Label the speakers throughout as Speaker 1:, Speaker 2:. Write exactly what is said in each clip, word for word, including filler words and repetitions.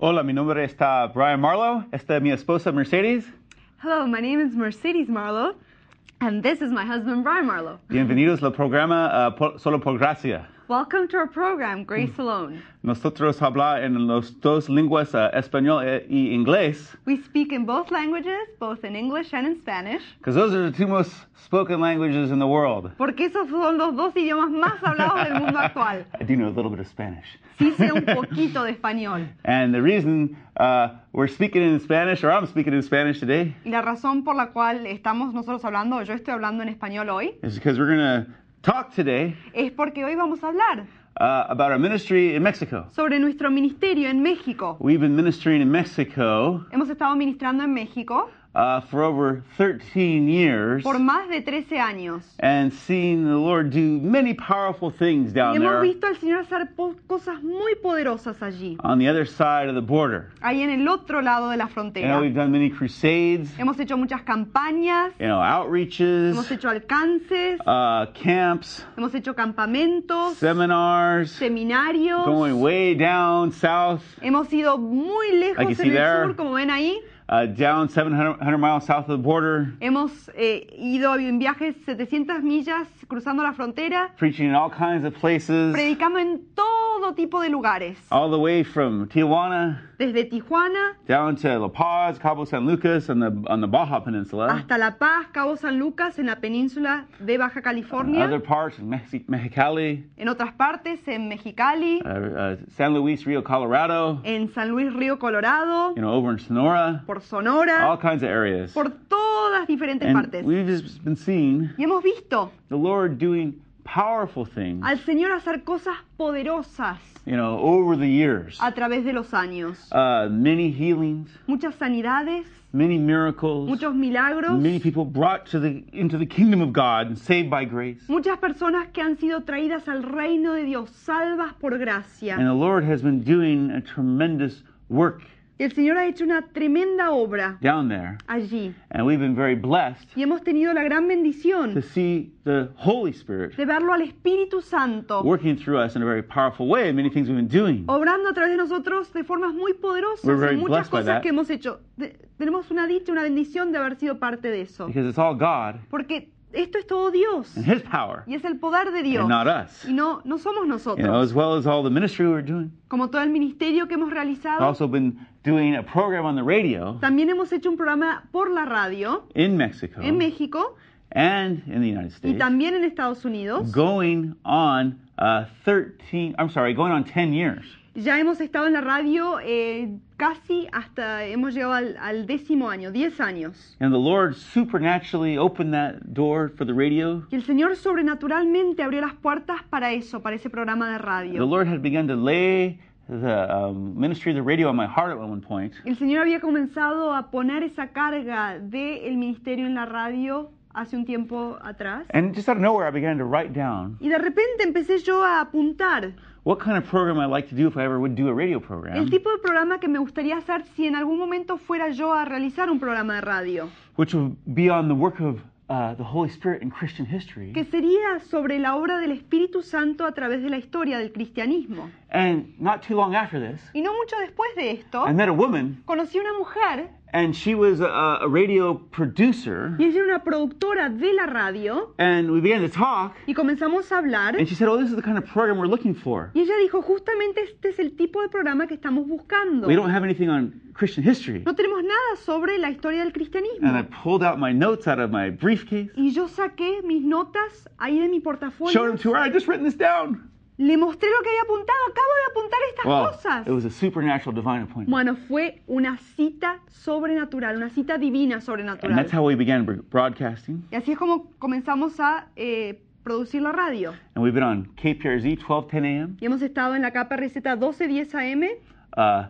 Speaker 1: Hola, mi nombre está Brian Marlowe. Esta es mi esposa Mercedes.
Speaker 2: Hello, my name is Mercedes Marlowe, and this is my husband, Brian Marlowe.
Speaker 1: Bienvenidos al programa uh, por, Solo por Gracia.
Speaker 2: Welcome to our program, Grace Alone.
Speaker 1: Nosotros hablamos en las dos lenguas, uh, español y inglés.
Speaker 2: We speak in both languages, both in English and in Spanish.
Speaker 1: Because those are the two most spoken languages in the world.
Speaker 2: Porque esos son los dos idiomas más hablados del mundo actual.
Speaker 1: I do know a little bit of Spanish.
Speaker 2: Sí sé un poquito de español.
Speaker 1: And the reason uh, we're speaking in Spanish, or I'm speaking in Spanish today,
Speaker 2: Y la razón por la cual estamos nosotros hablando, o yo estoy hablando en español hoy,
Speaker 1: is because we're going to talk today
Speaker 2: es porque hoy vamos a hablar
Speaker 1: uh, about our ministry in Mexico.
Speaker 2: sobre nuestro ministerio en México.
Speaker 1: We've been ministering in Mexico
Speaker 2: Hemos estado ministrando en México
Speaker 1: uh, for over thirteen years.
Speaker 2: por más de trece años.
Speaker 1: And seeing the Lord do many powerful things
Speaker 2: Y
Speaker 1: down
Speaker 2: hemos
Speaker 1: there
Speaker 2: visto al Señor hacer po- cosas muy poderosas allí,
Speaker 1: on the other side of the border.
Speaker 2: ahí en el otro lado de la
Speaker 1: You know,
Speaker 2: frontera.
Speaker 1: we've done many crusades,
Speaker 2: Hemos hecho muchas campañas,
Speaker 1: you know, outreaches,
Speaker 2: hemos hecho alcances,
Speaker 1: uh, camps,
Speaker 2: hemos hecho campamentos,
Speaker 1: seminars,
Speaker 2: seminarios,
Speaker 1: going way down south,
Speaker 2: hemos ido muy
Speaker 1: Like you
Speaker 2: lejos
Speaker 1: see
Speaker 2: en el
Speaker 1: there.
Speaker 2: sur, como ven ahí.
Speaker 1: uh, down seven hundred miles south of the border,
Speaker 2: Hemos eh, ido en viajes setecientas millas cruzando la frontera,
Speaker 1: preaching in all kinds of places,
Speaker 2: predicando en todo tipo de lugares,
Speaker 1: all the way from Tijuana
Speaker 2: desde Tijuana
Speaker 1: down to La Paz, Cabo San Lucas on the on the Baja Peninsula,
Speaker 2: hasta La Paz, Cabo San Lucas, en la península de Baja California,
Speaker 1: other parts in Mexi- Mexicali,
Speaker 2: en otras partes, en Mexicali,
Speaker 1: uh, uh, San Luis Rio, Colorado,
Speaker 2: en San Luis Río Colorado,
Speaker 1: you know, over in Sonora,
Speaker 2: por Sonora,
Speaker 1: all kinds of areas.
Speaker 2: por todas diferentes
Speaker 1: And
Speaker 2: partes.
Speaker 1: we've just been seeing
Speaker 2: Y hemos visto
Speaker 1: the Lord doing powerful things,
Speaker 2: al Señor hacer cosas poderosas
Speaker 1: you know, over the years.
Speaker 2: a través de los años.
Speaker 1: Uh, many healings,
Speaker 2: Muchas sanidades,
Speaker 1: many miracles,
Speaker 2: muchos milagros,
Speaker 1: many people brought to the into the kingdom of God and saved by grace.
Speaker 2: muchas personas que han sido traídas al reino de Dios, salvas por gracia.
Speaker 1: And the Lord has been doing a tremendous work
Speaker 2: Y el Señor ha hecho una tremenda obra
Speaker 1: down there.
Speaker 2: allí.
Speaker 1: And we've been very blessed
Speaker 2: Y hemos tenido la gran
Speaker 1: to
Speaker 2: bendición
Speaker 1: see the Holy Spirit
Speaker 2: de verlo al Espíritu Santo
Speaker 1: working through us in a very powerful way in many things we've been doing.
Speaker 2: obrando a través de nosotros de formas muy poderosas
Speaker 1: We're very
Speaker 2: en muchas
Speaker 1: blessed by
Speaker 2: cosas
Speaker 1: that.
Speaker 2: que hemos hecho. De- tenemos una dicha, una bendición de haber sido parte de eso.
Speaker 1: Because it's all God
Speaker 2: Porque esto es todo Dios.
Speaker 1: and His power
Speaker 2: Y es el poder de Dios.
Speaker 1: and not us.
Speaker 2: Y no, no somos
Speaker 1: You know,
Speaker 2: nosotros.
Speaker 1: as well as all the ministry we're doing.
Speaker 2: Como todo el ministerio que hemos
Speaker 1: We've
Speaker 2: realizado,
Speaker 1: also been doing a program on the radio
Speaker 2: también hemos hecho un programa por la radio
Speaker 1: in Mexico
Speaker 2: en México
Speaker 1: and in the United
Speaker 2: y
Speaker 1: States,
Speaker 2: también en Estados Unidos.
Speaker 1: going on uh, thirteen, I'm sorry, going on ten years.
Speaker 2: Ya hemos estado en la radio eh, casi hasta, hemos llegado al, al décimo año, diez años.
Speaker 1: And the Lord supernaturally opened that door for the radio.
Speaker 2: Y el Señor sobrenaturalmente abrió las puertas para eso, para ese programa de
Speaker 1: The
Speaker 2: radio.
Speaker 1: Lord had begun to lay the um, ministry of the radio on my heart at one point.
Speaker 2: El Señor había comenzado a poner esa carga del ministerio en la radio hace un tiempo atrás.
Speaker 1: And just out of nowhere, I began to write down
Speaker 2: Y de repente empecé yo a apuntar
Speaker 1: what kind of program I'd like to do if I ever would do a radio
Speaker 2: el
Speaker 1: program,
Speaker 2: tipo de programa que me gustaría hacer si en algún momento fuera yo a realizar un programa de radio,
Speaker 1: which would be on the work of uh, the Holy Spirit in Christian history.
Speaker 2: que sería sobre la obra del Espíritu Santo a través de la historia del cristianismo.
Speaker 1: And not too long after this,
Speaker 2: Y no mucho después de esto,
Speaker 1: I met a woman,
Speaker 2: conocí a una mujer
Speaker 1: and she was a, a radio producer,
Speaker 2: y ella era una productora de la radio
Speaker 1: and we began to talk,
Speaker 2: y comenzamos a hablar
Speaker 1: and she said, oh, this is the kind of program we're looking for.
Speaker 2: y ella dijo, justamente este es el tipo de programa que estamos buscando.
Speaker 1: We don't have anything on Christian history.
Speaker 2: No tenemos nada sobre la historia del
Speaker 1: And I
Speaker 2: cristianismo.
Speaker 1: pulled out my notes out of my briefcase,
Speaker 2: Y yo saqué mis notas ahí de mi
Speaker 1: showed
Speaker 2: portafolio.
Speaker 1: them to her, I just written this down.
Speaker 2: Le mostré lo que había apuntado. Acabo de apuntar estas
Speaker 1: Well,
Speaker 2: cosas.
Speaker 1: it was a supernatural divine appointment.
Speaker 2: Bueno, fue una cita sobrenatural, una cita divina
Speaker 1: And
Speaker 2: sobrenatural.
Speaker 1: that's how we began br- broadcasting.
Speaker 2: Y así es como comenzamos a eh, producir la radio.
Speaker 1: And we've been on K P R Z twelve ten a m
Speaker 2: Y hemos estado en la K P R Z doce diez A M
Speaker 1: uh,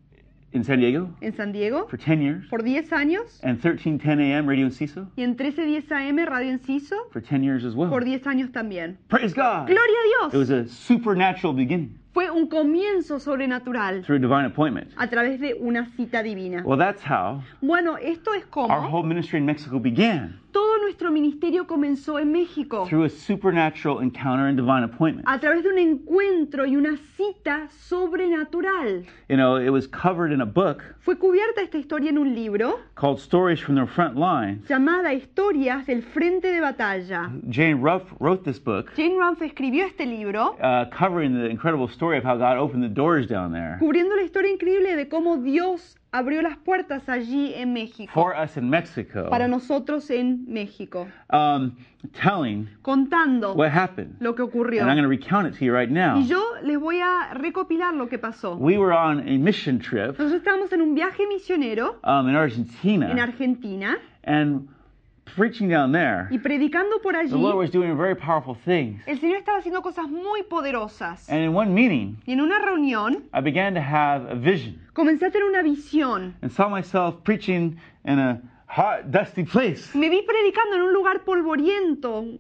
Speaker 1: in San Diego
Speaker 2: en San Diego
Speaker 1: for ten years,
Speaker 2: por diez años.
Speaker 1: and thirteen ten a m Radio Enciso
Speaker 2: Y en trece diez A M Radio Enciso
Speaker 1: for ten years as well.
Speaker 2: por diez años también.
Speaker 1: Praise God!
Speaker 2: ¡Gloria a
Speaker 1: It was
Speaker 2: Dios!
Speaker 1: a supernatural beginning.
Speaker 2: Fue un comienzo sobrenatural
Speaker 1: through a divine appointment.
Speaker 2: a través de una cita divina.
Speaker 1: Well, that's how
Speaker 2: Bueno, esto es
Speaker 1: our
Speaker 2: como
Speaker 1: whole ministry in Mexico began,
Speaker 2: todo nuestro ministerio comenzó en México,
Speaker 1: through a supernatural encounter and divine appointment.
Speaker 2: a través de un encuentro y una cita sobrenatural.
Speaker 1: You know, it was covered in a book
Speaker 2: Fue cubierta esta historia en un libro
Speaker 1: called Stories from the Front Lines.
Speaker 2: llamada Historias del Frente de Batalla.
Speaker 1: Jane Ruff wrote this book,
Speaker 2: Jane Rumpf escribió este libro
Speaker 1: uh, covering the incredible story of how God opened the doors down there
Speaker 2: cubriendo la historia increíble de cómo Dios abrió las puertas allí en México,
Speaker 1: for us in Mexico,
Speaker 2: para nosotros en México,
Speaker 1: um, telling
Speaker 2: contando
Speaker 1: what happened.
Speaker 2: lo que ocurrió.
Speaker 1: And I'm going to recount it to you right now.
Speaker 2: Y yo les voy a recopilar lo que pasó.
Speaker 1: We were on a mission trip
Speaker 2: Nosotros estábamos en un viaje misionero
Speaker 1: um, in
Speaker 2: en
Speaker 1: Argentina,
Speaker 2: Argentina
Speaker 1: and preaching down there,
Speaker 2: y predicando por
Speaker 1: the Lord
Speaker 2: allí,
Speaker 1: was doing very powerful things.
Speaker 2: el Señor estaba haciendo cosas muy poderosas.
Speaker 1: And in one meeting,
Speaker 2: Y en una reunión
Speaker 1: I began to have a vision
Speaker 2: comencé a tener una visión.
Speaker 1: and saw myself preaching in a hot, dusty place,
Speaker 2: Me vi predicando en un lugar polvoriento,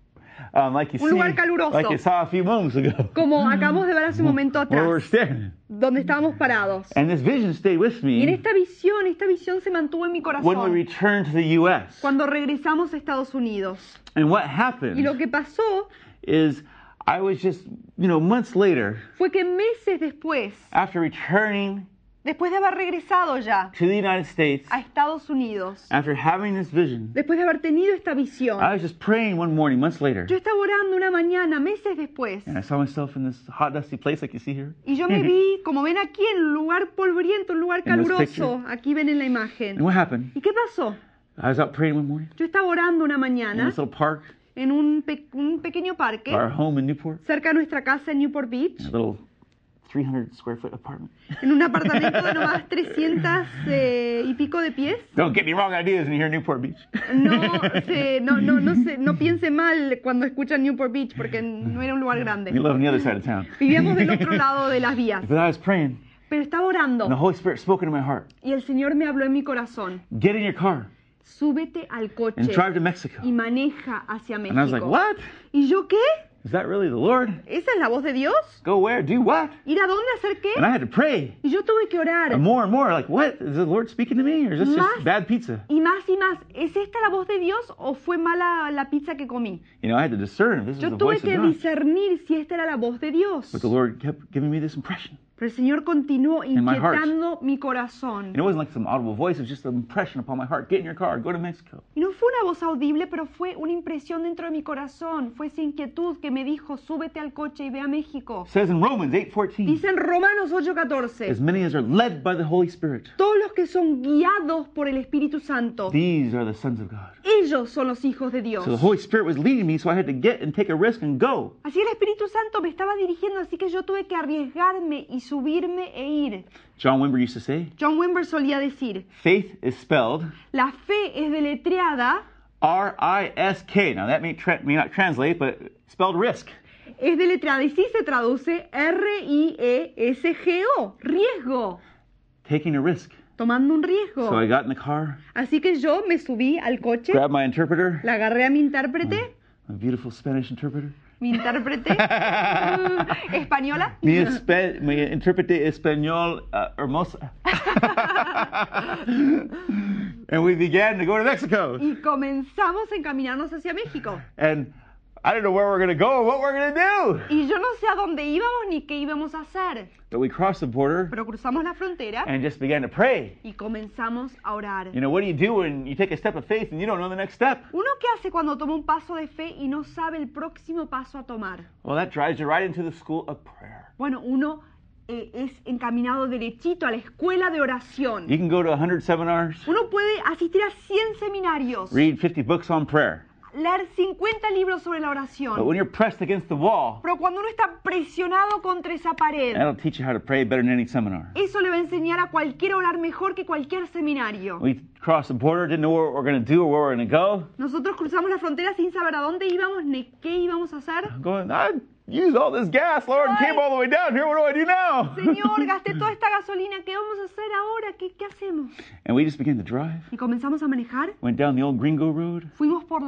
Speaker 1: um, like you
Speaker 2: Un
Speaker 1: see,
Speaker 2: lugar caluroso.
Speaker 1: like you saw a few moments ago,
Speaker 2: como acabamos de ver hace un momento
Speaker 1: where we're
Speaker 2: atrás,
Speaker 1: standing.
Speaker 2: donde estábamos parados.
Speaker 1: And this vision stayed with
Speaker 2: Y en
Speaker 1: me
Speaker 2: esta visión, esta visión se mantuvo en mi
Speaker 1: when we
Speaker 2: corazón
Speaker 1: returned to the U S.
Speaker 2: cuando regresamos a Estados Unidos.
Speaker 1: And what
Speaker 2: Y
Speaker 1: happened
Speaker 2: lo que pasó
Speaker 1: is I was just, you know, months later,
Speaker 2: fue que meses después,
Speaker 1: after returning
Speaker 2: después de haber regresado ya
Speaker 1: to the United States,
Speaker 2: a Estados Unidos,
Speaker 1: after having this vision,
Speaker 2: después de haber tenido esta visión,
Speaker 1: I was just praying one morning, months later,
Speaker 2: yo estaba orando una mañana, meses después,
Speaker 1: and I saw myself in this hot, dusty place like you see here.
Speaker 2: y yo me vi, como ven aquí, en un lugar polvoriento, un lugar
Speaker 1: In this
Speaker 2: caluroso. Aquí ven en la
Speaker 1: And
Speaker 2: imagen.
Speaker 1: what happened?
Speaker 2: ¿Y qué pasó?
Speaker 1: I was out praying one morning
Speaker 2: Yo estaba orando una
Speaker 1: in
Speaker 2: mañana
Speaker 1: this little park,
Speaker 2: en un, pe- un pequeño parque
Speaker 1: our home in Newport,
Speaker 2: cerca de nuestra casa en Newport Beach,
Speaker 1: a little three hundred square foot apartment.
Speaker 2: en un apartamento de nomás trescientas eh, y pico de pies.
Speaker 1: Don't get me wrong ideas when you hear Newport Beach.
Speaker 2: No, se, no, no, no, se, no piense mal cuando escuchan Newport Beach porque no era un lugar
Speaker 1: We
Speaker 2: grande.
Speaker 1: live on the other side of town.
Speaker 2: Vivíamos del otro lado de las vías.
Speaker 1: But I was praying,
Speaker 2: Pero estaba
Speaker 1: and the
Speaker 2: orando
Speaker 1: Holy Spirit spoke into my heart.
Speaker 2: y el Señor me habló en mi corazón.
Speaker 1: Get in your car
Speaker 2: Súbete al
Speaker 1: and
Speaker 2: coche
Speaker 1: drive to Mexico.
Speaker 2: y maneja hacia
Speaker 1: And I was like,
Speaker 2: México.
Speaker 1: what?
Speaker 2: ¿Y yo qué?
Speaker 1: Is that really the Lord?
Speaker 2: ¿Esa es la voz de Dios?
Speaker 1: Go where? Do what?
Speaker 2: ¿Ir a dónde hacer qué?
Speaker 1: And I had to pray.
Speaker 2: Y yo tuve que orar.
Speaker 1: And more and more, like, what? Is the Lord speaking to me? Or is this
Speaker 2: Más.
Speaker 1: just bad pizza?
Speaker 2: Y más y más, ¿es esta la voz de Dios o fue mala la pizza que comí?
Speaker 1: You know, I had to discern if this
Speaker 2: Yo
Speaker 1: was the
Speaker 2: tuve
Speaker 1: voice of
Speaker 2: que
Speaker 1: God.
Speaker 2: discernir si esta era la voz de Dios.
Speaker 1: But the Lord kept giving me this impression.
Speaker 2: Pero el Señor continuó
Speaker 1: my heart.
Speaker 2: inquietando mi corazón.
Speaker 1: And it wasn't like some audible voice, it was just an impression upon my heart. Get in your car, go to Mexico.
Speaker 2: Y no fue una voz audible, pero fue una impresión dentro de mi corazón. Fue esa inquietud que me dijo, súbete al coche y ve a México.
Speaker 1: It says in Romans eight fourteen,
Speaker 2: Dice en Romanos ocho catorce,
Speaker 1: as many as are led by the Holy Spirit,
Speaker 2: todos los que son guiados por el Espíritu Santo,
Speaker 1: these are the sons of God.
Speaker 2: ellos son los hijos de Dios.
Speaker 1: So the Holy Spirit was leading me, so I had to get and take a risk and go.
Speaker 2: Así el Espíritu Santo me estaba dirigiendo, así que yo tuve que arriesgarme y subirme e ir.
Speaker 1: John Wimber used to say,
Speaker 2: John Wimber solía decir,
Speaker 1: faith is spelled
Speaker 2: la fe es deletreada,
Speaker 1: R I S K. Now that may, tra- may not translate, but spelled risk.
Speaker 2: es deletreada y sí se traduce R I E S G O, riesgo,
Speaker 1: Taking a risk.
Speaker 2: tomando un riesgo.
Speaker 1: So I got in the car,
Speaker 2: Así que yo me subí al coche,
Speaker 1: grabbed my interpreter,
Speaker 2: la agarré a mi intérprete,
Speaker 1: a beautiful Spanish interpreter.
Speaker 2: mi intérprete mm, española,
Speaker 1: Mi, espe- mi intérprete español uh, hermosa. And we began to go to Mexico.
Speaker 2: y comenzamos a encaminarnos hacia México.
Speaker 1: And I don't know where we're going to go or what we're going to do.
Speaker 2: Y yo no sé a dónde íbamos ni qué íbamos a hacer,
Speaker 1: But we crossed the border
Speaker 2: pero cruzamos la frontera
Speaker 1: and just began to pray.
Speaker 2: y comenzamos a orar.
Speaker 1: You know, what do you do when you take a step of faith and you don't know the next step?
Speaker 2: ¿Uno qué hace cuando toma un paso de fe y no sabe el próximo paso a tomar?
Speaker 1: Well, that drives you right into the school of prayer.
Speaker 2: Bueno, uno eh, es encaminado derechito a la escuela de oración.
Speaker 1: You can go to one hundred seminars,
Speaker 2: Uno puede asistir a cien seminarios,
Speaker 1: read fifty books on prayer.
Speaker 2: leer cincuenta libros sobre la
Speaker 1: But
Speaker 2: oración.
Speaker 1: when you're pressed against the wall,
Speaker 2: Pero cuando uno está presionado contra esa pared,
Speaker 1: that'll teach you how to pray better than any seminar.
Speaker 2: eso le va a enseñar a cualquiera a orar mejor que cualquier seminario.
Speaker 1: We crossed the border, didn't know what we were going to do or where we were going to go.
Speaker 2: Nosotros cruzamos la frontera sin saber a dónde íbamos ni qué íbamos a hacer.
Speaker 1: Going, I used all this gas, Lord, and came all the way down here. What do I do now?
Speaker 2: Señor, gasté toda esta gasolina, ¿qué vamos a hacer ahora? ¿Qué, qué hacemos?
Speaker 1: And we just began to drive.
Speaker 2: Y comenzamos a manejar.
Speaker 1: Went down the old Gringo Road.
Speaker 2: Fuimos por la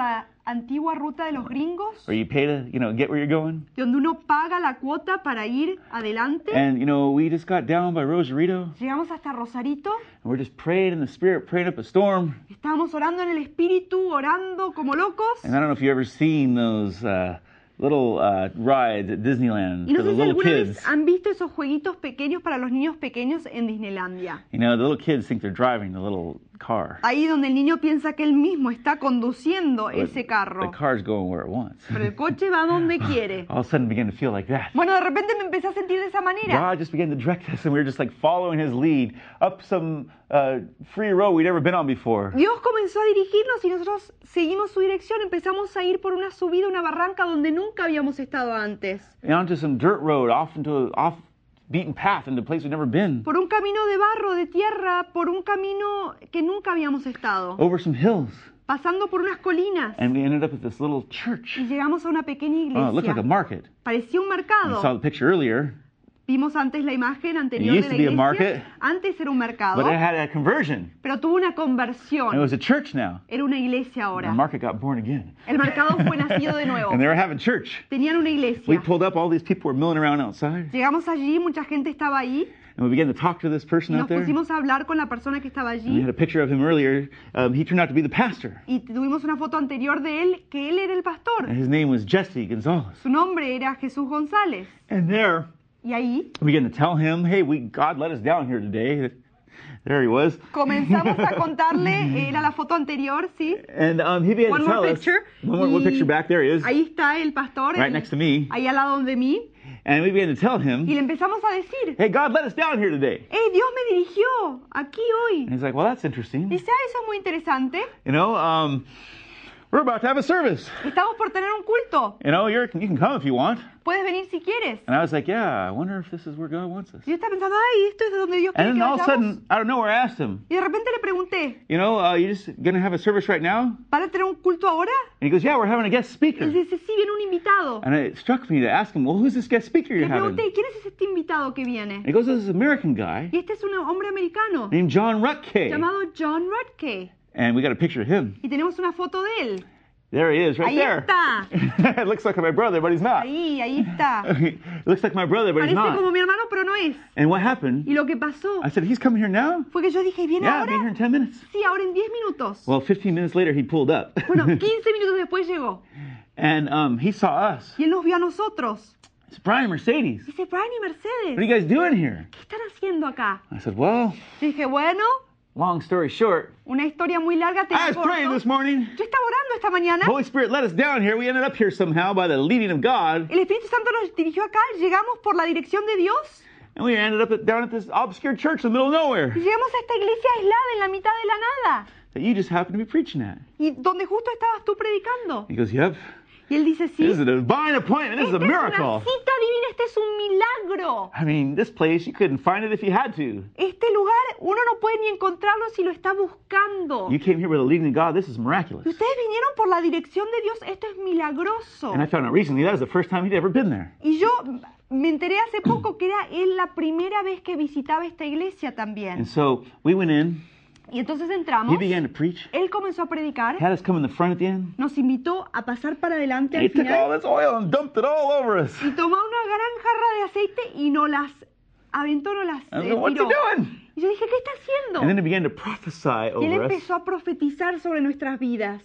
Speaker 2: antigua ruta de los gringos,
Speaker 1: where you pay to, you know, get where you're going.
Speaker 2: de donde uno paga la cuota para ir adelante.
Speaker 1: And, you know, we just got down by Rosarito,
Speaker 2: Llegamos hasta Rosarito,
Speaker 1: and we're just praying in the Spirit, praying up a storm.
Speaker 2: estábamos orando en el espíritu, orando como locos.
Speaker 1: And I don't know if you've ever seen those uh, little uh, rides at Disneyland
Speaker 2: Y no
Speaker 1: for the
Speaker 2: sé si
Speaker 1: little
Speaker 2: alguna
Speaker 1: kids.
Speaker 2: vez han visto esos jueguitos pequeños para los niños pequeños en Disneylandia.
Speaker 1: You know, the little kids think they're driving the little car.
Speaker 2: Ahí donde el niño piensa que él mismo está conduciendo
Speaker 1: But
Speaker 2: ese carro.
Speaker 1: the car's going where it wants.
Speaker 2: Pero el coche va donde quiere.
Speaker 1: All of a sudden, began to feel like that.
Speaker 2: Bueno, de repente me empecé a sentir de esa manera.
Speaker 1: God just began to direct us, and we were just like following His lead up some uh, free road we'd never been on before.
Speaker 2: Dios comenzó a dirigirnos y nosotros seguimos su dirección. Empezamos a ir por una subida, una barranca donde nunca habíamos estado antes.
Speaker 1: And onto some dirt road, off into a off beaten path, into a place we'd never been.
Speaker 2: Por un camino de barro, de tierra, por un camino que nunca habíamos estado.
Speaker 1: Over some hills,
Speaker 2: Pasando por unas colinas.
Speaker 1: and we ended up at this little church.
Speaker 2: Y llegamos a una pequeña
Speaker 1: Oh, it looked like a
Speaker 2: iglesia.
Speaker 1: market.
Speaker 2: Parecía un
Speaker 1: We saw
Speaker 2: mercado.
Speaker 1: the picture earlier,
Speaker 2: Vimos antes la imagen anterior
Speaker 1: It used
Speaker 2: de la
Speaker 1: to be a
Speaker 2: iglesia.
Speaker 1: market,
Speaker 2: Antes era un mercado,
Speaker 1: but it had a conversion.
Speaker 2: pero tuvo una
Speaker 1: And it
Speaker 2: conversión.
Speaker 1: was a church now.
Speaker 2: Era una iglesia
Speaker 1: The
Speaker 2: ahora.
Speaker 1: market got born again.
Speaker 2: El mercado fue nacido de nuevo.
Speaker 1: And they were having church.
Speaker 2: Tenían una
Speaker 1: We
Speaker 2: iglesia.
Speaker 1: pulled up, all these people were milling around outside.
Speaker 2: Llegamos allí, mucha gente estaba ahí.
Speaker 1: And we began to talk to this
Speaker 2: Y
Speaker 1: person out
Speaker 2: nos
Speaker 1: there.
Speaker 2: pusimos a hablar con la persona que estaba
Speaker 1: And we
Speaker 2: allí.
Speaker 1: had a picture of him earlier. Um, he turned out to be the pastor.
Speaker 2: Y tuvimos una foto anterior de él, que él era el pastor.
Speaker 1: And his name was Jesse Gonzalez.
Speaker 2: Su nombre era Jesús González.
Speaker 1: And there,
Speaker 2: Y ahí
Speaker 1: we began to tell him, hey, we God let us down here today. There he was.
Speaker 2: comenzamos a contarle, era la foto anterior, ¿sí?
Speaker 1: And um, he began
Speaker 2: One
Speaker 1: to
Speaker 2: more
Speaker 1: tell us.
Speaker 2: picture.
Speaker 1: One more one
Speaker 2: Y
Speaker 1: picture back. There he is.
Speaker 2: Ahí está el pastor,
Speaker 1: Right
Speaker 2: el-
Speaker 1: next to me.
Speaker 2: ahí al lado de mí.
Speaker 1: And we began to tell
Speaker 2: Y
Speaker 1: him,
Speaker 2: le empezamos a decir,
Speaker 1: hey, God let us down here today.
Speaker 2: ¡Hey, Dios me dirigió aquí hoy!
Speaker 1: And he's like, well, that's interesting.
Speaker 2: Dice, ah, eso es muy interesante.
Speaker 1: You know, um, we're about to have a service.
Speaker 2: Estamos por tener un culto.
Speaker 1: You know, you're, you can come if you want.
Speaker 2: Puedes venir si quieres.
Speaker 1: And I was like, yeah, I wonder if this is where God wants us.
Speaker 2: Y yo estaba pensando, ay, esto es de donde Dios quiere
Speaker 1: And
Speaker 2: que
Speaker 1: then all of a
Speaker 2: vayamos.
Speaker 1: sudden, out of nowhere, I asked him,
Speaker 2: Y de repente le pregunté,
Speaker 1: you know, uh, you just going to have a service right now?
Speaker 2: ¿van a tener un culto ahora?
Speaker 1: And he goes, yeah, we're having a guest
Speaker 2: Y
Speaker 1: speaker.
Speaker 2: dice, sí, viene un invitado.
Speaker 1: And it struck me to ask him, well, who's this guest speaker
Speaker 2: Le
Speaker 1: you're having?
Speaker 2: pregunté, ¿quién es este invitado que viene?
Speaker 1: And he goes, this is an American guy
Speaker 2: Y este es un hombre americano
Speaker 1: named John Rutke.
Speaker 2: llamado John Rutke.
Speaker 1: And we got a picture of him.
Speaker 2: Y tenemos una foto de él.
Speaker 1: There he is, right
Speaker 2: Ahí
Speaker 1: there.
Speaker 2: está.
Speaker 1: It looks like my brother, but he's not.
Speaker 2: Ahí, ahí está.
Speaker 1: It looks like my brother, but he's
Speaker 2: Parece como
Speaker 1: not.
Speaker 2: mi hermano, pero no es.
Speaker 1: And what happened?
Speaker 2: Y lo que pasó
Speaker 1: I said, he's coming here now?
Speaker 2: fue que yo dije, ¿viene
Speaker 1: Yeah, I'll be here
Speaker 2: ahora?
Speaker 1: in ten minutes.
Speaker 2: Sí, ahora en diez minutos.
Speaker 1: Well, fifteen minutes later, he pulled up.
Speaker 2: Bueno, quince minutos después llegó.
Speaker 1: And um, he saw us.
Speaker 2: Y él nos vio a nosotros.
Speaker 1: It's Brian Mercedes.
Speaker 2: Dice, Brian y
Speaker 1: What are
Speaker 2: Mercedes,
Speaker 1: you guys doing here?
Speaker 2: ¿qué están haciendo acá?
Speaker 1: I said, well,
Speaker 2: Yo dije, bueno,
Speaker 1: long story short,
Speaker 2: una historia muy larga, te
Speaker 1: I was
Speaker 2: la
Speaker 1: praying
Speaker 2: corto.
Speaker 1: this morning.
Speaker 2: Yo estaba orando esta mañana.
Speaker 1: Holy Spirit let us down here. We ended up here somehow by the leading of God.
Speaker 2: El Espíritu Santo nos dirigió acá. Llegamos por la dirección de Dios.
Speaker 1: And we ended up at, down at this obscure church in the middle of nowhere
Speaker 2: Y llegamos a esta iglesia aislada en la mitad de la nada.
Speaker 1: that you just happened to be preaching at.
Speaker 2: Y donde justo estabas tú predicando.
Speaker 1: He goes, yep.
Speaker 2: Y él dice, sí.
Speaker 1: This is a divine appointment. This is
Speaker 2: Esta
Speaker 1: a
Speaker 2: es una
Speaker 1: miracle.
Speaker 2: cita divina, este es un milagro.
Speaker 1: I mean, this place, you couldn't find it if you had to.
Speaker 2: Este lugar uno no puede ni encontrarlo si lo está buscando.
Speaker 1: You came here with the leading of God. This is
Speaker 2: Y
Speaker 1: miraculous.
Speaker 2: ustedes vinieron por la dirección de Dios. Esto es milagroso.
Speaker 1: And I found out recently that was the first time he'd ever been there.
Speaker 2: Y yo me enteré hace poco que era él la primera vez que visitaba esta iglesia también.
Speaker 1: And so we went in.
Speaker 2: Y entonces
Speaker 1: He
Speaker 2: entramos.
Speaker 1: began to preach.
Speaker 2: Él comenzó a predicar.
Speaker 1: Had us come in the front at the end.
Speaker 2: Nos invitó a pasar para adelante
Speaker 1: And he
Speaker 2: al
Speaker 1: took all
Speaker 2: final.
Speaker 1: this oil and dumped it all over us.
Speaker 2: Y tomó una gran jarra de aceite y nos las aventó, nos las
Speaker 1: I was
Speaker 2: eh,
Speaker 1: like, what's he
Speaker 2: tiró.
Speaker 1: doing?
Speaker 2: Y yo dije, ¿qué está haciendo?
Speaker 1: And then he began to prophesy
Speaker 2: Y él
Speaker 1: over us
Speaker 2: empezó a profetizar sobre nuestras vidas.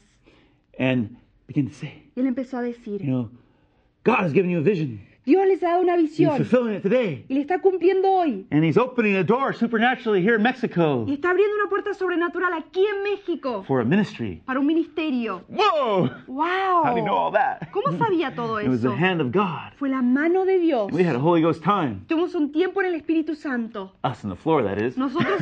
Speaker 1: and began to say,
Speaker 2: Y él empezó a decir,
Speaker 1: you know, God has given you a vision.
Speaker 2: Dios les ha dado una
Speaker 1: He's
Speaker 2: visión
Speaker 1: fulfilling it today.
Speaker 2: y le está cumpliendo hoy.
Speaker 1: And he's opening a door supernaturally here in Mexico
Speaker 2: Y está abriendo una puerta sobrenatural aquí en México
Speaker 1: for a ministry.
Speaker 2: para un ministerio.
Speaker 1: Whoa!
Speaker 2: ¡Wow!
Speaker 1: How do you know all that?
Speaker 2: ¿Cómo sabía todo
Speaker 1: It was the
Speaker 2: eso?
Speaker 1: hand of God.
Speaker 2: Fue la mano de Dios.
Speaker 1: We had a Holy Ghost time.
Speaker 2: Tuvimos un tiempo en el Espíritu Santo.
Speaker 1: Us on the floor, that is.
Speaker 2: Nosotros,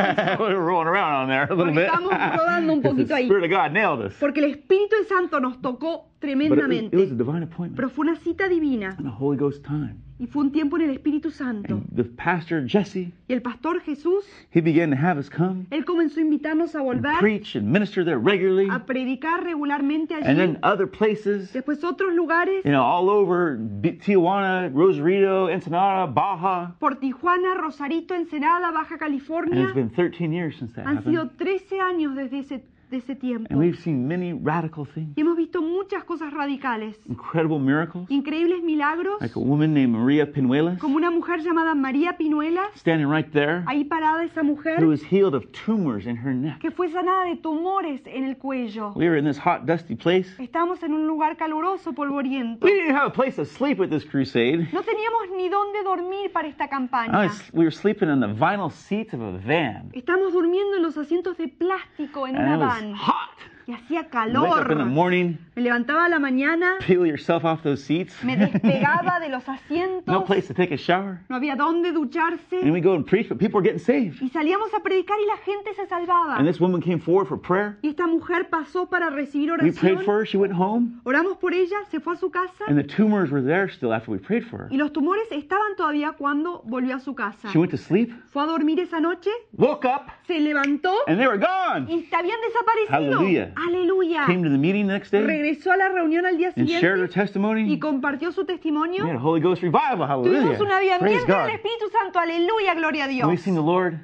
Speaker 1: We were rolling around on there a little
Speaker 2: Porque
Speaker 1: bit.
Speaker 2: estábamos rodando un
Speaker 1: Because
Speaker 2: poquito
Speaker 1: the
Speaker 2: ahí.
Speaker 1: Spirit of God nailed us.
Speaker 2: porque el Espíritu Santo nos tocó
Speaker 1: But it was, it was a
Speaker 2: tremendamente.
Speaker 1: divine appointment
Speaker 2: Pero fue una cita divina
Speaker 1: and a Holy Ghost time.
Speaker 2: y fue un tiempo en el Espíritu Santo.
Speaker 1: And the pastor, Jesse,
Speaker 2: Y el pastor Jesús,
Speaker 1: he began to have us come
Speaker 2: él comenzó a invitarnos a
Speaker 1: and
Speaker 2: volver
Speaker 1: preach and minister there regularly.
Speaker 2: a predicar regularmente
Speaker 1: And
Speaker 2: allí.
Speaker 1: then other places,
Speaker 2: Después otros lugares,
Speaker 1: you know, all over B- Tijuana, Rosarito, Ensenada, Baja.
Speaker 2: por Tijuana, Rosarito, Ensenada, Baja
Speaker 1: And
Speaker 2: California.
Speaker 1: it's been thirteen years since that
Speaker 2: Han sido
Speaker 1: happened.
Speaker 2: trece años desde ese de ese tiempo.
Speaker 1: And we've seen many radical things,
Speaker 2: Y hemos visto muchas cosas radicales,
Speaker 1: incredible miracles,
Speaker 2: increíbles milagros,
Speaker 1: like a woman named Maria Pinuelas,
Speaker 2: como una mujer llamada María Pinuelas,
Speaker 1: standing right there,
Speaker 2: ahí parada esa mujer,
Speaker 1: who was healed of tumors in her neck.
Speaker 2: que fue sanada de tumores en el cuello.
Speaker 1: We were in this hot, dusty place.
Speaker 2: Estábamos en un lugar caluroso, polvoriento.
Speaker 1: We didn't have a place to sleep at this crusade.
Speaker 2: No teníamos ni dónde dormir para esta
Speaker 1: I
Speaker 2: campaña.
Speaker 1: was, we were sleeping on the vinyl seats of a van.
Speaker 2: Estábamos durmiendo en los asientos de plástico en
Speaker 1: And
Speaker 2: una
Speaker 1: it was
Speaker 2: van.
Speaker 1: hot.
Speaker 2: Y hacía
Speaker 1: You wake up in the
Speaker 2: calor.
Speaker 1: morning,
Speaker 2: Me levantaba a la mañana,
Speaker 1: peel yourself off those seats.
Speaker 2: me despegaba de los asientos.
Speaker 1: No place to take a shower.
Speaker 2: No había dónde
Speaker 1: And
Speaker 2: ducharse.
Speaker 1: we go and preach, but people are getting saved.
Speaker 2: Y salíamos a predicar y la gente se salvaba.
Speaker 1: And this woman came forward for prayer.
Speaker 2: Y esta mujer pasó para recibir
Speaker 1: We prayed
Speaker 2: oración.
Speaker 1: for her. She went home.
Speaker 2: Oramos por ella, se fue a su casa.
Speaker 1: And the tumors were there still after we prayed for her.
Speaker 2: Y los tumores estaban todavía cuando volvió a su casa.
Speaker 1: She went to sleep,
Speaker 2: Fue a dormir esa noche,
Speaker 1: woke up,
Speaker 2: se levantó
Speaker 1: and they were gone.
Speaker 2: y se habían desaparecido.
Speaker 1: Hallelujah.
Speaker 2: Aleluya.
Speaker 1: Came to the meeting the next day
Speaker 2: Regresó a la reunión al día
Speaker 1: and shared her
Speaker 2: siguiente y
Speaker 1: testimony.
Speaker 2: compartió su
Speaker 1: We
Speaker 2: testimonio.
Speaker 1: had a Holy Ghost revival.
Speaker 2: Tuvimos un
Speaker 1: Hallelujah. Praise
Speaker 2: avivamiento del
Speaker 1: God.
Speaker 2: Espíritu Santo. Aleluya, gloria a
Speaker 1: And we've
Speaker 2: Dios.
Speaker 1: seen the Lord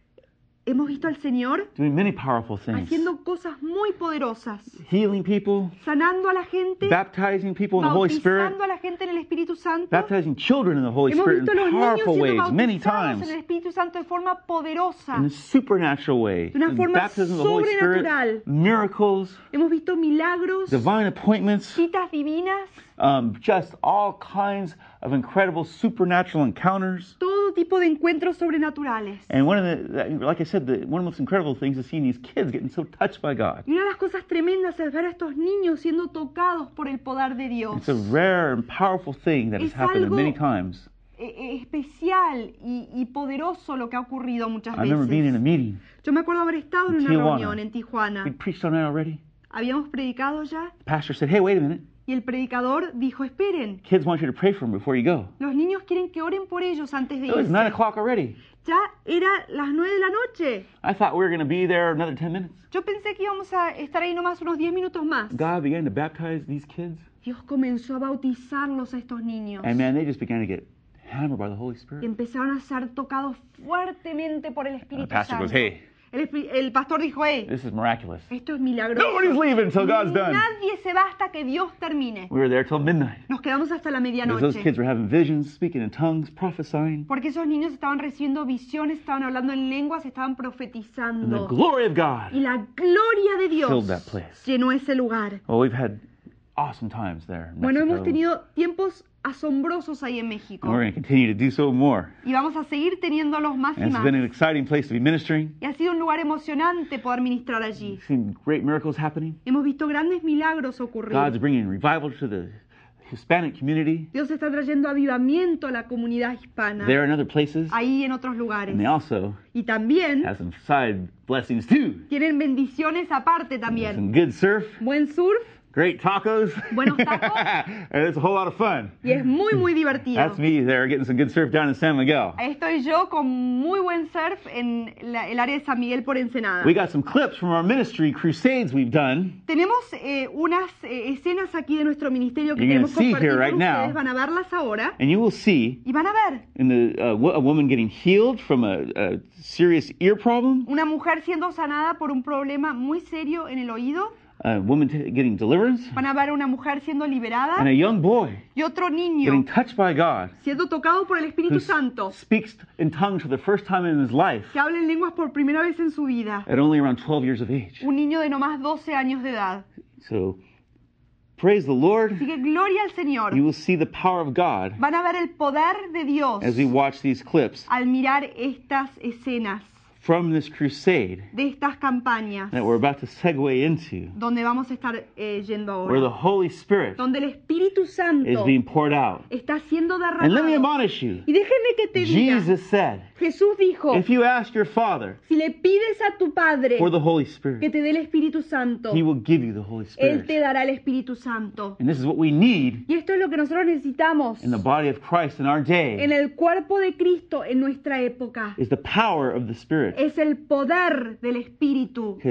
Speaker 2: Hemos visto al Señor
Speaker 1: doing many powerful things.
Speaker 2: haciendo cosas muy poderosas,
Speaker 1: Healing people,
Speaker 2: sanando a la gente,
Speaker 1: baptizing people in the Holy Spirit,
Speaker 2: bautizando a la gente en el Espíritu Santo.
Speaker 1: baptizing children in the Holy
Speaker 2: Hemos
Speaker 1: Spirit
Speaker 2: visto a
Speaker 1: in
Speaker 2: los niños
Speaker 1: powerful
Speaker 2: siendo
Speaker 1: ways, many
Speaker 2: bautizados
Speaker 1: times,
Speaker 2: en el Espíritu Santo de forma poderosa.
Speaker 1: in a supernatural way.
Speaker 2: De una
Speaker 1: The
Speaker 2: forma
Speaker 1: baptism of the Holy Spirit,
Speaker 2: sobrenatural.
Speaker 1: miracles,
Speaker 2: Hemos visto milagros,
Speaker 1: divine appointments,
Speaker 2: citas divinas,
Speaker 1: um, just all kinds of incredible supernatural encounters.
Speaker 2: todo tipo de encuentros sobrenaturales.
Speaker 1: And one of the, like I said, the, one of the most incredible things is seeing these kids getting so touched by God.
Speaker 2: Y una de las cosas tremendas es ver a estos niños siendo tocados por el poder de Dios.
Speaker 1: It's a rare and powerful thing that has
Speaker 2: Es
Speaker 1: happened
Speaker 2: algo-
Speaker 1: many times.
Speaker 2: E- e- especial y, y poderoso lo que ha ocurrido muchas
Speaker 1: I remember being in a
Speaker 2: veces.
Speaker 1: meeting.
Speaker 2: Yo me acuerdo haber estado en
Speaker 1: in
Speaker 2: una
Speaker 1: Tijuana.
Speaker 2: reunión en Tijuana.
Speaker 1: We'd preached on it already.
Speaker 2: Habíamos predicado ya
Speaker 1: The pastor said, hey, wait a minute.
Speaker 2: y el predicador dijo, esperen,
Speaker 1: Kids want you to pray for them before you go.
Speaker 2: los niños quieren que oren por ellos antes de
Speaker 1: It was nine
Speaker 2: irse.
Speaker 1: o'clock already.
Speaker 2: Ya era las nueve de la noche.
Speaker 1: I thought we were going to be there another ten minutes.
Speaker 2: Yo pensé que íbamos a estar ahí nomás unos diez minutos más.
Speaker 1: God began to baptize these kids.
Speaker 2: Dios comenzó a bautizarlos a estos niños.
Speaker 1: And man, they just began to get hammered by the Holy
Speaker 2: Y
Speaker 1: Spirit.
Speaker 2: empezaron a ser tocados fuertemente por el
Speaker 1: And the
Speaker 2: Espíritu
Speaker 1: pastor
Speaker 2: Santo.
Speaker 1: goes, hey,
Speaker 2: El, espi- el pastor dijo, hey,
Speaker 1: this is miraculous.
Speaker 2: esto es milagroso.
Speaker 1: Nobody's leaving until God's done.
Speaker 2: Nadie se va hasta que Dios termine.
Speaker 1: We were there till midnight.
Speaker 2: Nos quedamos hasta la
Speaker 1: Because those
Speaker 2: medianoche.
Speaker 1: kids were having visions, speaking in tongues, prophesying.
Speaker 2: Porque esos niños estaban recibiendo visiones, estaban hablando en lenguas, estaban
Speaker 1: And the
Speaker 2: profetizando.
Speaker 1: glory of God
Speaker 2: Y la gloria de Dios
Speaker 1: filled that place.
Speaker 2: llenó ese lugar.
Speaker 1: Well, we've had awesome times there in
Speaker 2: Bueno, hemos
Speaker 1: Mexico.
Speaker 2: tenido tiempos asombrosos ahí en México.
Speaker 1: And we're going to continue to do so more.
Speaker 2: Y vamos a seguir teniéndolos más y
Speaker 1: And it's
Speaker 2: más.
Speaker 1: been an exciting place to be ministering.
Speaker 2: Y ha sido un lugar emocionante poder ministrar allí.
Speaker 1: We've seen great miracles happening.
Speaker 2: Hemos visto grandes milagros ocurrir.
Speaker 1: God's bringing revival to the Hispanic community
Speaker 2: Dios está trayendo avivamiento a la comunidad hispana.
Speaker 1: there and other places.
Speaker 2: Ahí en otros lugares.
Speaker 1: And they also
Speaker 2: Y también
Speaker 1: have some side blessings too.
Speaker 2: tienen bendiciones aparte
Speaker 1: Some
Speaker 2: también.
Speaker 1: good surf,
Speaker 2: Buen surf
Speaker 1: great tacos.
Speaker 2: Buenos tacos.
Speaker 1: And it's a whole lot of fun.
Speaker 2: y es muy, muy divertido.
Speaker 1: That's me there getting some good surf down in San Miguel.
Speaker 2: Estoy yo con muy buen surf en la- el área de San Miguel por Ensenada.
Speaker 1: We got some clips from our ministry crusades we've done.
Speaker 2: Tenemos eh, unas eh, escenas aquí de nuestro ministerio que
Speaker 1: You're gonna
Speaker 2: queremos
Speaker 1: see
Speaker 2: compartir
Speaker 1: here
Speaker 2: con
Speaker 1: right now.
Speaker 2: ustedes. Van a verlas ahora
Speaker 1: And you will see
Speaker 2: y van a ver
Speaker 1: in the uh, wo- a woman getting healed from a, a serious ear problem,
Speaker 2: una mujer siendo sanada por un problema muy serio en el oído.
Speaker 1: a woman t- getting deliverance,
Speaker 2: Van a ver una mujer siendo liberada
Speaker 1: and a young boy
Speaker 2: y otro
Speaker 1: getting
Speaker 2: niño
Speaker 1: touched by God
Speaker 2: siendo tocado por el
Speaker 1: who
Speaker 2: Espíritu
Speaker 1: s-
Speaker 2: Santo
Speaker 1: speaks in tongues for the first time in his life
Speaker 2: que habla en lenguas por primera vez en su vida.
Speaker 1: at only around twelve years of age.
Speaker 2: Un niño de no más doce años de edad.
Speaker 1: So, praise the Lord.
Speaker 2: Así que gloria al Señor.
Speaker 1: You will see the power of God
Speaker 2: Van a ver el poder de Dios
Speaker 1: as we watch these clips
Speaker 2: al mirar estas escenas
Speaker 1: from this crusade
Speaker 2: de estas campañas
Speaker 1: that we're about to segue into,
Speaker 2: donde vamos a estar eh, yendo
Speaker 1: where the
Speaker 2: ahora.
Speaker 1: Holy Spirit
Speaker 2: Donde el Espíritu
Speaker 1: is
Speaker 2: Santo
Speaker 1: being poured out.
Speaker 2: está siendo
Speaker 1: And let me
Speaker 2: derramado.
Speaker 1: admonish you,
Speaker 2: Y déjenme que te diga,
Speaker 1: Jesus said,
Speaker 2: Jesús dijo,
Speaker 1: if you ask your Father
Speaker 2: si le pides a tu Padre
Speaker 1: for the Holy
Speaker 2: que
Speaker 1: Spirit,
Speaker 2: te dé el Espíritu Santo,
Speaker 1: He will give you the Holy
Speaker 2: Él te
Speaker 1: Spirit.
Speaker 2: dará el Espíritu Santo.
Speaker 1: And this is what we need
Speaker 2: Y esto es lo que nosotros necesitamos
Speaker 1: in the body of Christ in our
Speaker 2: en
Speaker 1: day,
Speaker 2: el cuerpo de Cristo en nuestra época.
Speaker 1: is the power of the Spirit.
Speaker 2: Es el poder del Espíritu.
Speaker 1: Because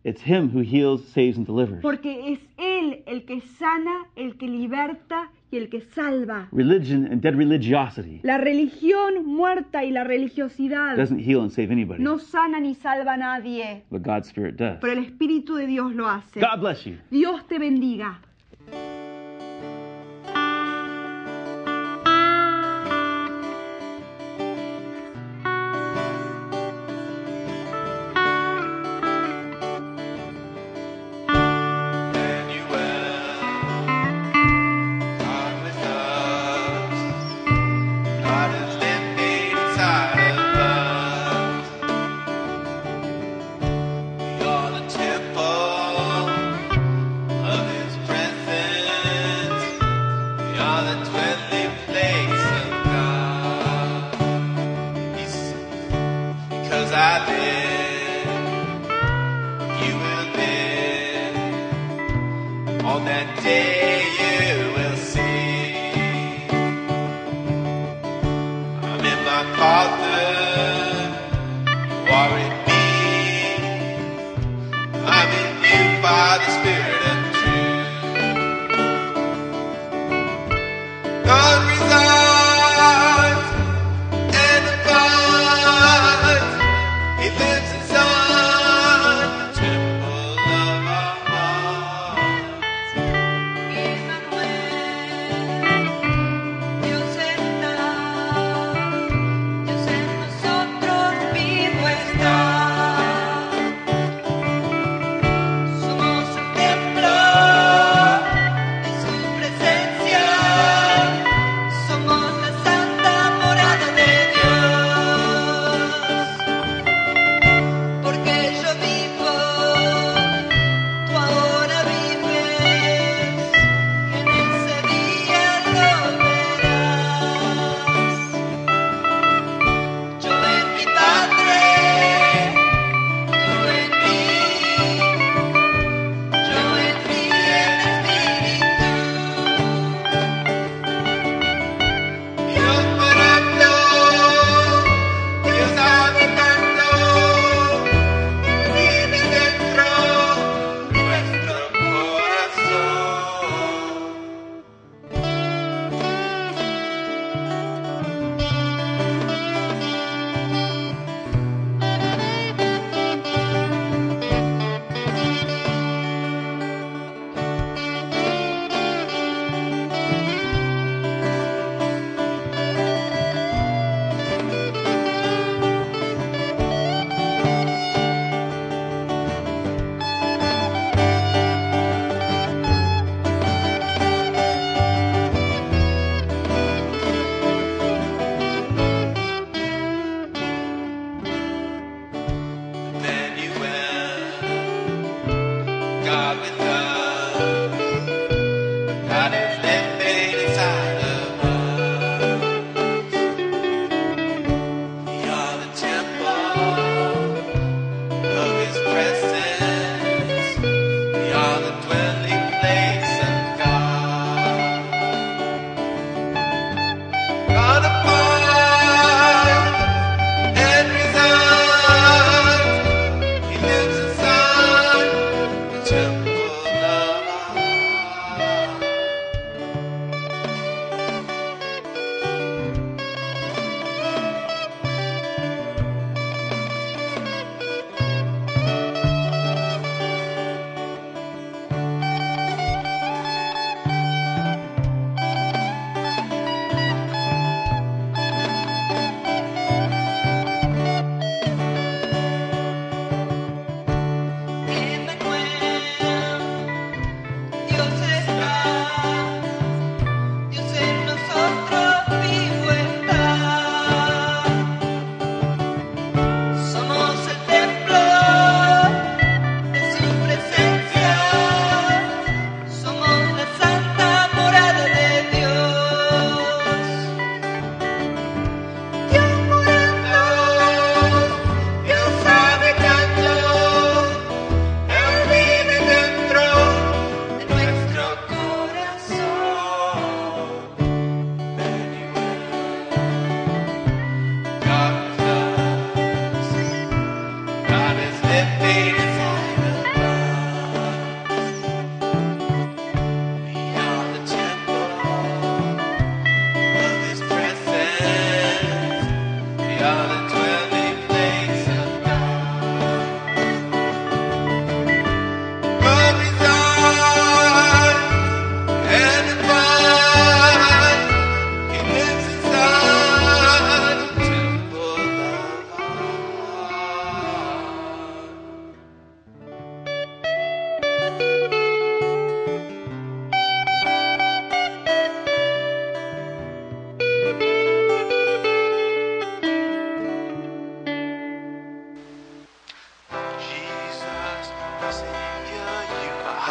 Speaker 1: It's Him who heals, saves, and delivers.
Speaker 2: Porque es Él el que sana, el que liberta y el que salva.
Speaker 1: Religion and dead religiosity
Speaker 2: La religión muerta y la religiosidad
Speaker 1: doesn't heal and save anybody,
Speaker 2: no sana ni salva a nadie,
Speaker 1: but God's Spirit does.
Speaker 2: pero el Espíritu de Dios lo hace.
Speaker 1: God bless you.
Speaker 2: Dios te bendiga.
Speaker 3: On that day you will see I'm in my Father, you are in me, I'm in you by the Spirit of truth. God resides and abides, He lives inside the temple of our hearts.
Speaker 4: Dios está, Dios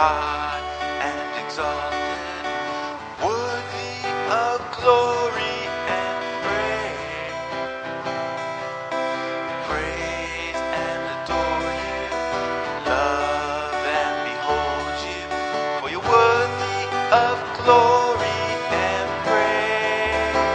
Speaker 3: high and exalted, worthy of glory and praise. Praise and adore you, love and behold you, for you're worthy of glory and praise.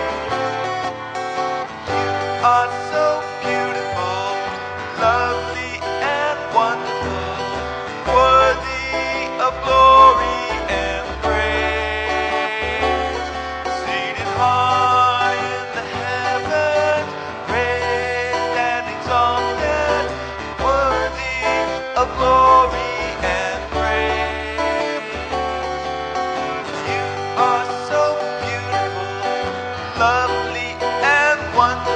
Speaker 3: You are so beautiful, lovely and wonderful, worthy of glory and praise. Seated high in the heavens, raised and exalted, worthy of glory and praise. You are so beautiful, lovely and wonderful,